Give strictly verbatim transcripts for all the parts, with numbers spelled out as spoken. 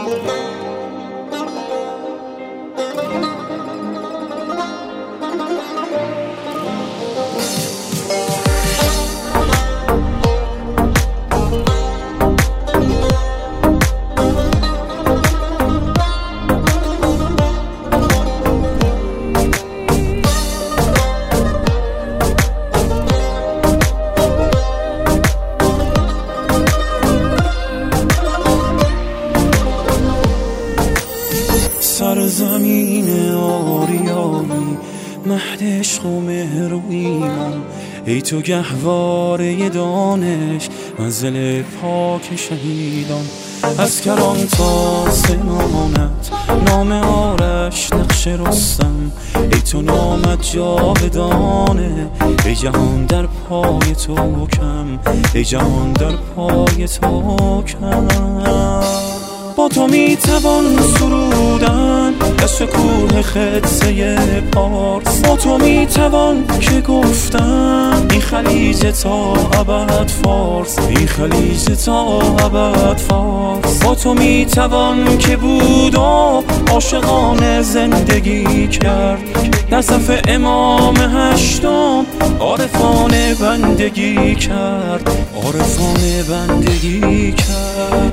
سرزمین آریایی مهد عشق و مهر و ایمان، ای تو گهواره دانش منزل پاک شهیدان. از کران تا سنانت نام آرش نقش رستم، ای تو نامت جاودانه، ای جهان در پای تو کم، ای جهان در پای تو کم. با تو میتوان سرودن از شکوه خطه پارس، با تو میتوان که گفتن این خلیج تا ابد فارس، این خلیج تا ابد فارس. با تو میتوان که بود و عاشقانه زندگی کرد، در صف امام هشتم عارفانه بندگی کرد، عارفانه بندگی کرد.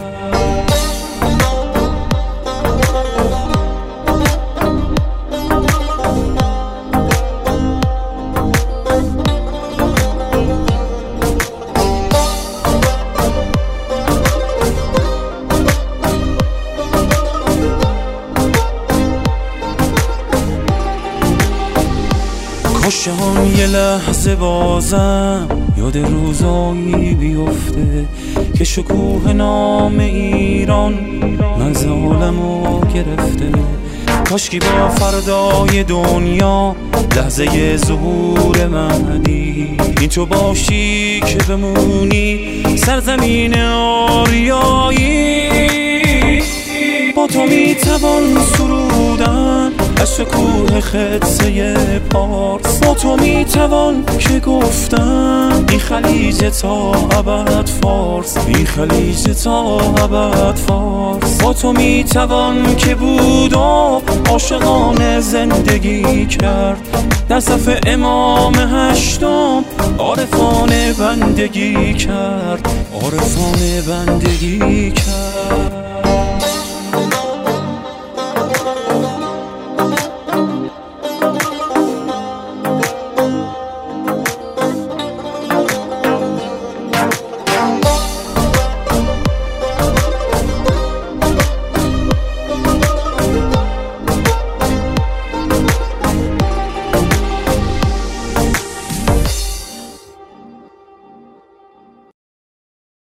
کاش هم یه لحظه بازم یاد روزایی بیفته که شکوه نام ایران مغز عالمو گرفته. کاشکی با فردای دنیا لحظه ظهور مهدی این تو باشی که بمونی سرزمین آریایی. با تو میتوان سرودن از شکوه خطه پارس، با تو میتوان که گفتن این خلیج تا ابد فارس، این خلیج تا ابد فارس. با تو میتوان که بود و عاشقانه زندگی کرد، در صف امام هشتم عارفانه بندگی کرد، عارفانه بندگی کرد.